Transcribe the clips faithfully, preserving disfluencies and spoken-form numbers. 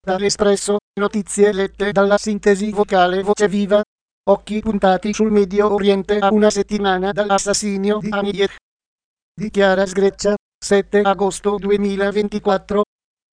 Dall'Espresso, notizie lette dalla sintesi vocale Voce Viva. Occhi puntati sul Medio Oriente a una settimana dall'assassinio di Haniyeh. Dichiara Sgreccia, sette agosto duemilaventiquattro.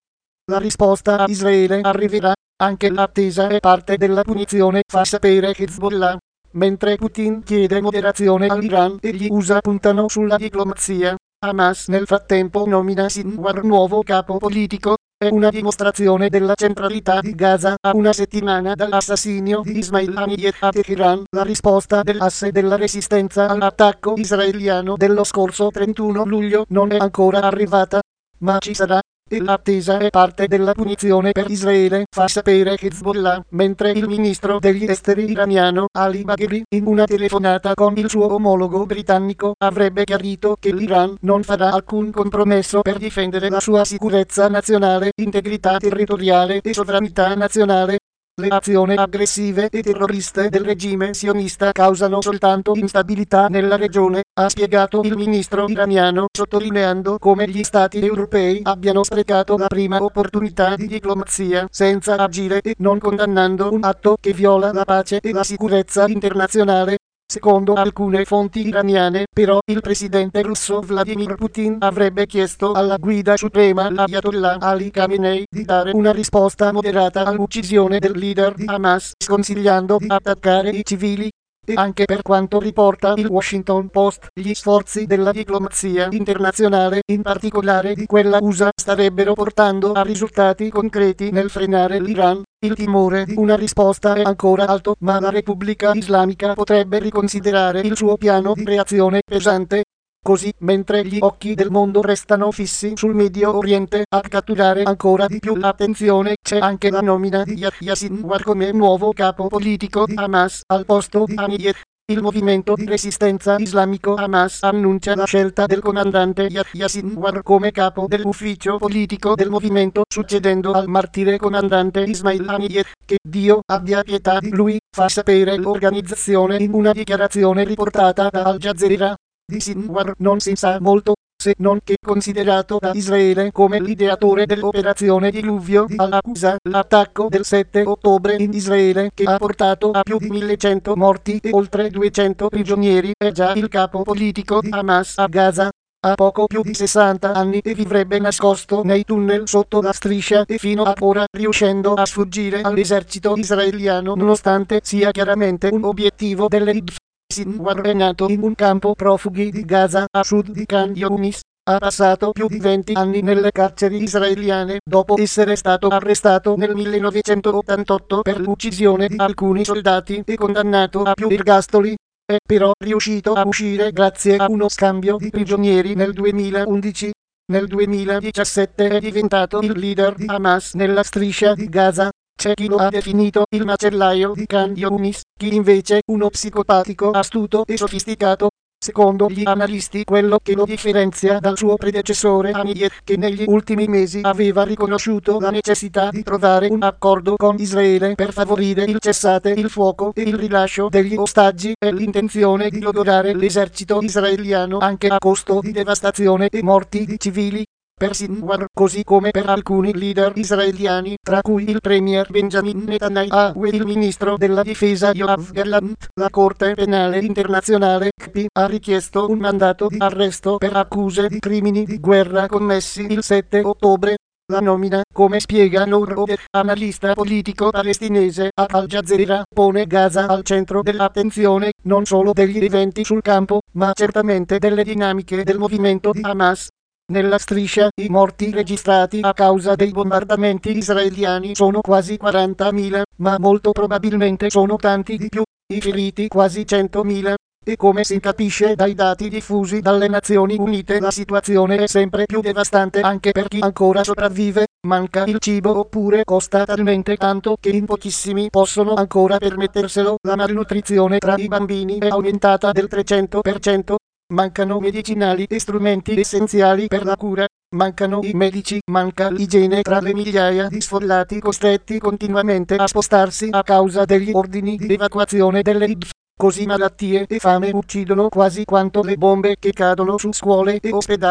La risposta a Israele arriverà, anche l'attesa è parte della punizione, fa sapere Hezbollah. Mentre Putin chiede moderazione all'Iran e gli U S A puntano sulla diplomazia, Hamas nel frattempo nomina Sinwar nuovo capo politico. È una dimostrazione della centralità di Gaza a una settimana dall'assassinio di Ismail Haniyeh a Teheran. La risposta dell'asse della resistenza all'attacco israeliano dello scorso trentuno luglio non è ancora arrivata, ma ci sarà, e l'attesa è parte della punizione per Israele, fa sapere Hezbollah, mentre il ministro degli esteri iraniano Ali Bagheri, in una telefonata con il suo omologo britannico, avrebbe chiarito che l'Iran non farà alcun compromesso per difendere la sua sicurezza nazionale, integrità territoriale e sovranità nazionale. Le azioni aggressive e terroriste del regime sionista causano soltanto instabilità nella regione, ha spiegato il ministro iraniano, sottolineando come gli stati europei abbiano sprecato la prima opportunità di diplomazia senza agire e non condannando un atto che viola la pace e la sicurezza internazionale. Secondo alcune fonti iraniane, però, il presidente russo Vladimir Putin avrebbe chiesto alla guida suprema, l'Ayatollah Ali Khamenei, di dare una risposta moderata all'uccisione del leader di Hamas, sconsigliando di attaccare i civili. E anche per quanto riporta il Washington Post, gli sforzi della diplomazia internazionale, in particolare di quella U S A, starebbero portando a risultati concreti nel frenare l'Iran. Il timore di una risposta è ancora alto, ma la Repubblica Islamica potrebbe riconsiderare il suo piano di reazione pesante. Così, mentre gli occhi del mondo restano fissi sul Medio Oriente, a catturare ancora di più l'attenzione c'è anche la nomina di Yahya Sinwar come nuovo capo politico di Hamas, al posto di Haniyeh. Il movimento di resistenza islamico Hamas annuncia la scelta del comandante Yahya Sinwar come capo dell'ufficio politico del movimento, succedendo al martire comandante Ismail Haniyeh, che Dio abbia pietà di lui, fa sapere l'organizzazione in una dichiarazione riportata da Al Jazeera. Di Sinwar non si sa molto, se non che considerato da Israele come l'ideatore dell'operazione Diluvio di Al-Aqsa, l'attacco del sette ottobre in Israele che ha portato a più di millecento morti e oltre duecento prigionieri. È già il capo politico di Hamas a Gaza. Ha poco più di sessanta anni e vivrebbe nascosto nei tunnel sotto la striscia e fino ad ora riuscendo a sfuggire all'esercito israeliano nonostante sia chiaramente un obiettivo delle I D F. Sinwar è nato in un campo profughi di Gaza, a sud di Khan Younis. Ha passato più di venti anni nelle carceri israeliane, dopo essere stato arrestato nel millenovecentottantotto per l'uccisione di alcuni soldati e condannato a più ergastoli. È però riuscito a uscire grazie a uno scambio di prigionieri nel duemilaundici. Nel duemiladiciassette è diventato il leader di Hamas nella striscia di Gaza. C'è chi lo ha definito il macellaio di Khan Younis, chi invece uno psicopatico astuto e sofisticato. Secondo gli analisti, quello che lo differenzia dal suo predecessore Haniyeh, che negli ultimi mesi aveva riconosciuto la necessità di trovare un accordo con Israele per favorire il cessate il fuoco e il rilascio degli ostaggi, è l'intenzione di logorare l'esercito israeliano anche a costo di devastazione e morti di civili. Per Sinwar, così come per alcuni leader israeliani, tra cui il premier Benjamin Netanyahu e il ministro della difesa Yoav Gallant, la Corte Penale Internazionale C P I ha richiesto un mandato di arresto per accuse di crimini di guerra commessi il sette ottobre. La nomina, come spiega Nour Oder, analista politico palestinese a Al Jazeera, pone Gaza al centro dell'attenzione, non solo degli eventi sul campo, ma certamente delle dinamiche del movimento di Hamas. Nella striscia, i morti registrati a causa dei bombardamenti israeliani sono quasi quarantamila, ma molto probabilmente sono tanti di più, i feriti quasi centomila. E come si capisce dai dati diffusi dalle Nazioni Unite, la situazione è sempre più devastante anche per chi ancora sopravvive. Manca il cibo oppure costa talmente tanto che in pochissimi possono ancora permetterselo. La malnutrizione tra i bambini è aumentata del trecento per cento. Mancano medicinali e strumenti essenziali per la cura, mancano i medici, manca l'igiene tra le migliaia di sfollati costretti continuamente a spostarsi a causa degli ordini di evacuazione delle I D F. Così malattie e fame uccidono quasi quanto le bombe che cadono su scuole e ospedali.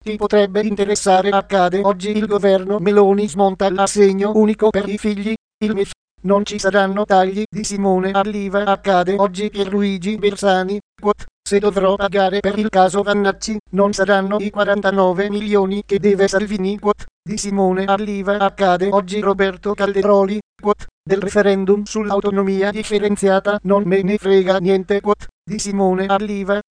Ti potrebbe interessare. Accade oggi. Il governo Meloni smonta l'assegno unico per i figli, il M I F. Non ci saranno tagli di Simone all'Iva. Accade oggi. Pierluigi Bersani, quote, se dovrò pagare per il caso Vannacci, non saranno i quarantanove milioni che deve Salvini, quote, di Simone all'Iva. Accade oggi. Roberto Calderoli, quote, del referendum sull'autonomia differenziata non me ne frega niente, quote, di Simone all'Iva.